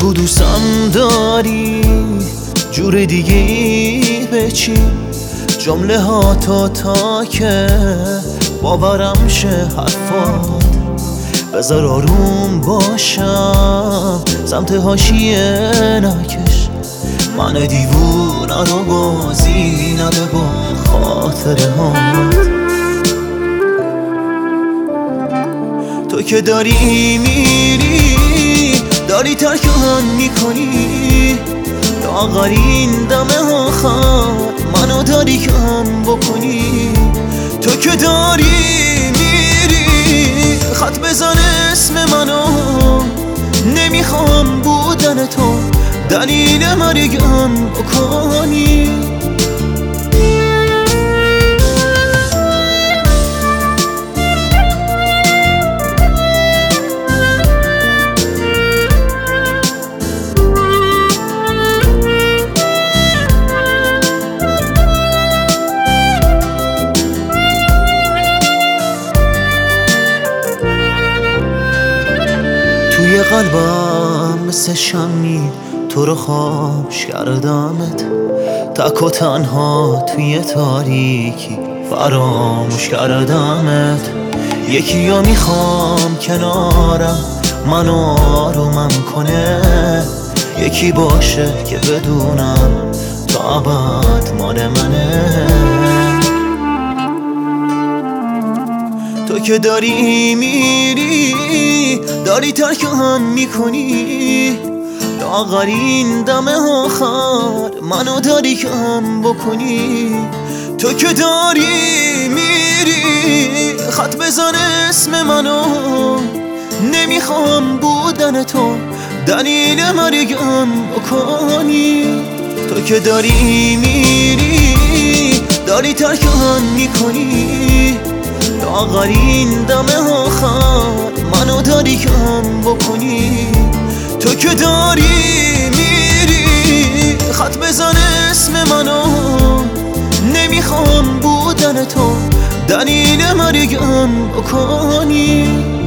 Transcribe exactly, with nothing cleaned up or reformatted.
بگو دوستم داری جور دیگه ای به چی؟ جمله ها تو تا که باورم شه حرفات، بذار آروم باشم سمت حاشیه نکش. من دیوونه رو بازی نده با خاطره هات. تو که داری میری داری ترکم میکنی، لاغرین دم آخر منو داری کم بکنی. تو که داری میری خط بزن اسم منو، نمیخوام بودن تو دلیل مرگم بکنی. توی قلبم مثل شمی تو رو خوش کردمت، تک و تنها توی تاریکی فراموش کردمت. یکی ها میخوام کنارم منو آرومم کنه، یکی باشه که بدونم تا ابد مال منه. تو که داری میری داری ترکم میکنی، لاغرین دم آخر منو داری کم بکنی. تو که داری میری خط بزن اسم منو، نمیخوام بودن تو دلیل مرگم بکنی. تو که داری میری داری ترکم میکنی، لاغرین دم آخر منو داری کم بکنی. تو که داری میری خط بزن اسم منو، نمیخوام بودن تو دلیل مرگم بکنی.